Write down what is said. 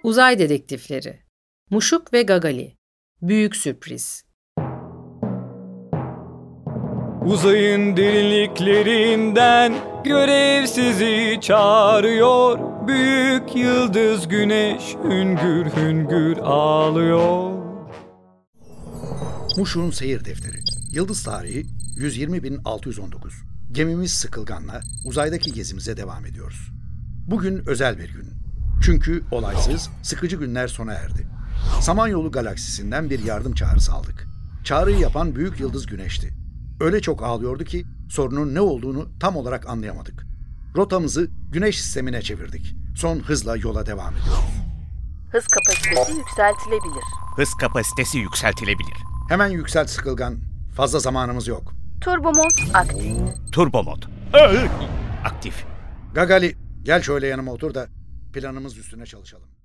Uzay Dedektifleri Muşuk ve Gagali Büyük Sürpriz. Uzayın derinliklerinden görev sizi çağırıyor. Büyük yıldız güneş hüngür hüngür ağlıyor. Muşuk'un seyir defteri. Yıldız tarihi 120.619. Gemimiz Sıkılgan'la uzaydaki gezimize devam ediyoruz. Bugün özel bir gün. Çünkü olaysız, sıkıcı günler sona erdi. Samanyolu galaksisinden bir yardım çağrısı aldık. Çağrıyı yapan büyük yıldız güneşti. Öyle çok ağlıyordu ki sorunun ne olduğunu tam olarak anlayamadık. Rotamızı güneş sistemine çevirdik. Son hızla yola devam ediyoruz. Hız kapasitesi yükseltilebilir. Hız kapasitesi yükseltilebilir. Hemen yükselt Sıkılgan. Fazla zamanımız yok. Turbo mod aktif. Turbo mod. Aktif. Gagali, gel şöyle yanıma otur da planımız üstüne çalışalım.